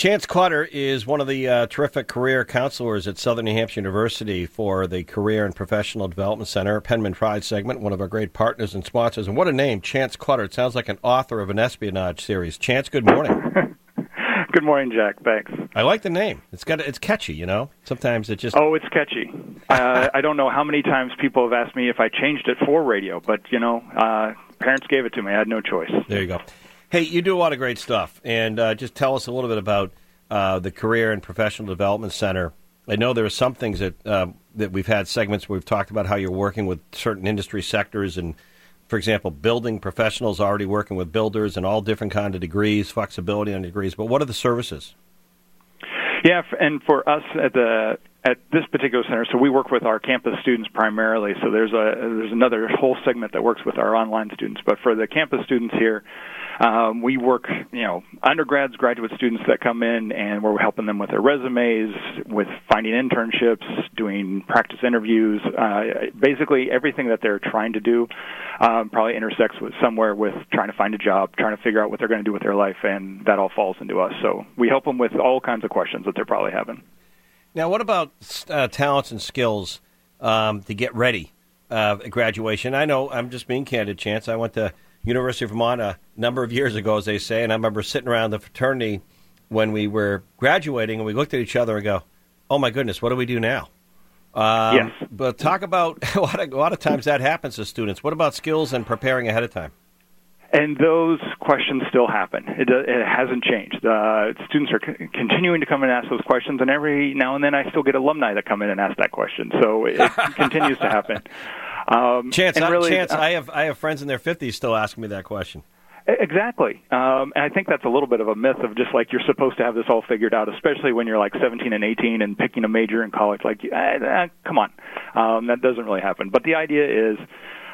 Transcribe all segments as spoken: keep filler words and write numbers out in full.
Chance Clutter is one of the uh, terrific career counselors at Southern New Hampshire University for the Career and Professional Development Center, Penman Pride segment, one of our great partners and sponsors. And what a name, Chance Clutter. It sounds like an author of an espionage series. Chance, good morning. Good morning, Jack. Thanks. I like the name. It's got it's catchy, you know. Sometimes it just... Oh, it's catchy. uh, I don't know how many times people have asked me if I changed it for radio, but, you know, uh, parents gave it to me. I had no choice. There you go. Hey, you do a lot of great stuff, and uh, just tell us a little bit about uh, the Career and Professional Development Center. I know there are some things that uh, that we've had segments where we've talked about how you're working with certain industry sectors and, for example, building professionals already working with builders and all different kind of degrees, flexibility on degrees. But what are the services? Yeah, and for us at the at this particular center, so we work with our campus students primarily. So there's a there's another whole segment that works with our online students. But for the campus students here, um, we work, you know, undergrads, graduate students that come in, and we're helping them with their resumes, with finding internships, doing practice interviews. Uh, basically, everything that they're trying to do um, probably intersects with somewhere with trying to find a job, trying to figure out what they're going to do with their life, and that all falls into us. So we help them with all kinds of questions that they're probably having. Now, what about uh, talents and skills um, to get ready uh, at graduation? I know, I'm just being candid, Chance. I went to University of Vermont a number of years ago, as they say, and I remember sitting around the fraternity when we were graduating, and we looked at each other and go, oh, my goodness, what do we do now? Um, yes. But talk about, a lot, of, a lot of times that happens to students. What about skills and preparing ahead of time? And those questions still happen. It, it hasn't changed. Uh, students are c- continuing to come and ask those questions, and every now and then I still get alumni that come in and ask that question. So it continues to happen. Um, Chance, and really, I, Chance uh, I have I have friends in their fifties still asking me that question. Exactly. Um, and I think that's a little bit of a myth of just like you're supposed to have this all figured out, especially when you're like seventeen and eighteen and picking a major in college. Like, eh, eh, come on. Um, that doesn't really happen. But the idea is,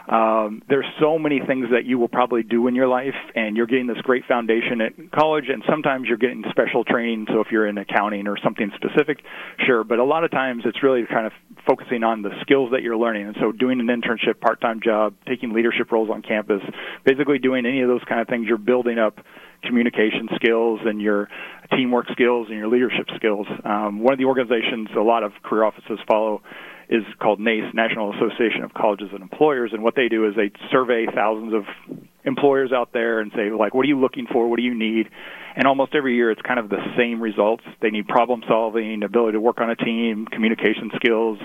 Um, there's so many things that you will probably do in your life, and you're getting this great foundation at college, and sometimes you're getting special training, so if you're in accounting or something specific, sure, but a lot of times it's really kind of focusing on the skills that you're learning, and so doing an internship, part-time job, taking leadership roles on campus, basically doing any of those kind of things, you're building up communication skills and your teamwork skills and your leadership skills. Um, one of the organizations a lot of career offices follow is called NACE, National Association of Colleges and Employers, and what they do is they survey thousands of employers out there and say, like, what are you looking for, what do you need? And almost every year it's kind of the same results. They need problem solving, ability to work on a team, communication skills,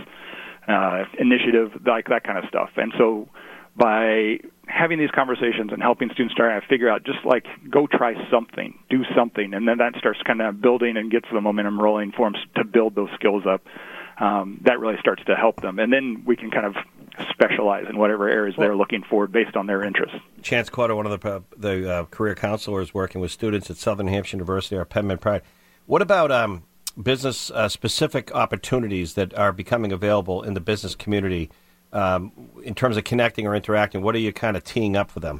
uh, initiative, like that kind of stuff. And so by having these conversations and helping students start to figure out, just like, go try something, do something, and then that starts kind of building and gets the momentum rolling for them to build those skills up. Um, that really starts to help them. And then we can kind of specialize in whatever areas they're looking for based on their interests. Chance Clutter, one of the, uh, the uh, career counselors working with students at Southern New Hampshire University, our Penman Pride. What about um, business-specific uh, opportunities that are becoming available in the business community um, in terms of connecting or interacting? What are you kind of teeing up for them?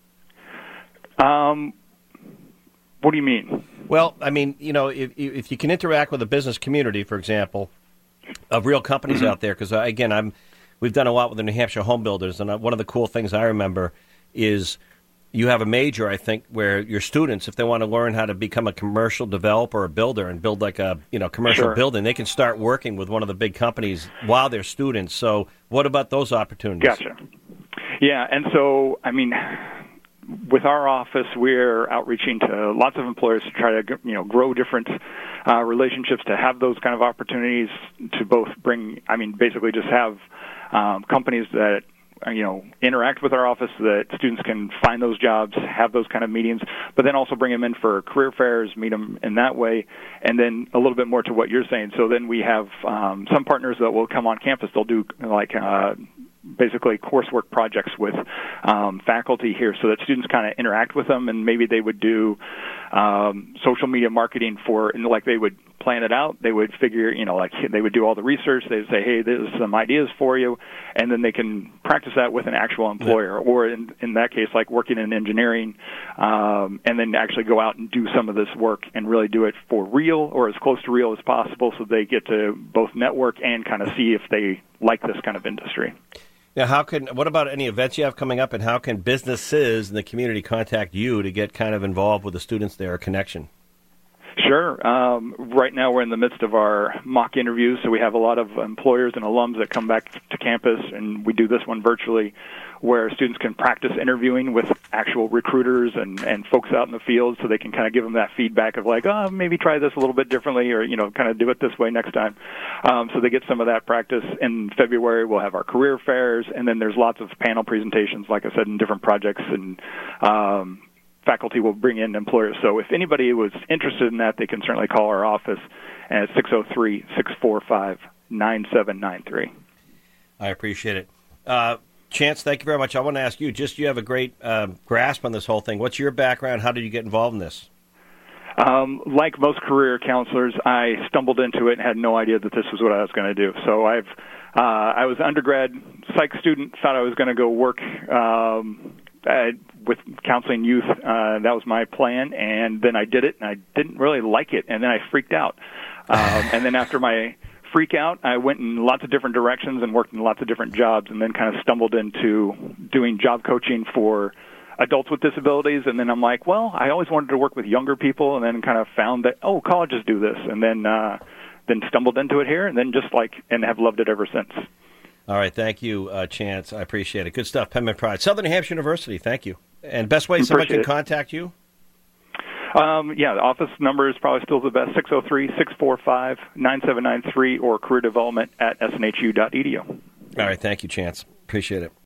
Um, what do you mean? Well, I mean, you know, if, if you can interact with the business community, for example, of real companies out there, because, uh, again, I'm we've done a lot with the New Hampshire home builders, and uh, one of the cool things I remember is you have a major, I think, where your students, if they want to learn how to become a commercial developer or builder and build like a you know commercial Sure. building, they can start working with one of the big companies while they're students. So what about those opportunities? Gotcha. Yeah, and so, I mean, with our office, we're outreaching to lots of employers to try to, you know, grow different uh, relationships, to have those kind of opportunities to both bring, I mean, basically just have um, companies that, you know, interact with our office, that students can find those jobs, have those kind of meetings, but then also bring them in for career fairs, meet them in that way, and then a little bit more to what you're saying. So then we have um, some partners that will come on campus. They'll do like uh, basically coursework projects with um, faculty here so that students kind of interact with them, and maybe they would do um, social media marketing for, and like they would plan it out. They would figure, you know, like they would do all the research. They would say, hey, there's some ideas for you, and then they can practice that with an actual employer, yeah. or in, in that case, like working in engineering, um, and then actually go out and do some of this work and really do it for real or as close to real as possible so they get to both network and kind of see if they like this kind of industry. Now, how can, what about any events you have coming up, and how can businesses in the community contact you to get kind of involved with the students there, a connection? Sure. Um, right now we're in the midst of our mock interviews, so we have a lot of employers and alums that come back to campus, and we do this one virtually, where students can practice interviewing with actual recruiters and, and folks out in the field, so they can kind of give them that feedback of like, oh, maybe try this a little bit differently, or, you know, kind of do it this way next time. Um, so they get some of that practice. In February, we'll have our career fairs, and then there's lots of panel presentations, like I said, in different projects, and um, faculty will bring in employers. So if anybody was interested in that, they can certainly call our office at six oh three, six four five, nine seven nine three. I appreciate it. Uh, Chance, thank you very much. I want to ask you, just you have a great uh, grasp on this whole thing. What's your background? How did you get involved in this? Um, like most career counselors, I stumbled into it and had no idea that this was what I was going to do. So I've uh, I was an undergrad psych student, thought I was going to go work um, uh, with counseling youth. Uh, that was my plan, and then I did it, and I didn't really like it, and then I freaked out. Um, and then after my freak out, I went in lots of different directions and worked in lots of different jobs, and then kind of stumbled into doing job coaching for adults with disabilities. And then I'm like, well, I always wanted to work with younger people, and then kind of found that, oh, colleges do this, and then uh, then stumbled into it here, and then just like, and have loved it ever since. All right, thank you, uh, Chance. I appreciate it. Good stuff. Penman Pride, Southern New Hampshire University. Thank you. And best way someone can contact you? Um, yeah, the office number is probably still the best, six oh three, six four five, nine seven nine three, or career development at s n h u dot e d u. All right, thank you, Chance. Appreciate it.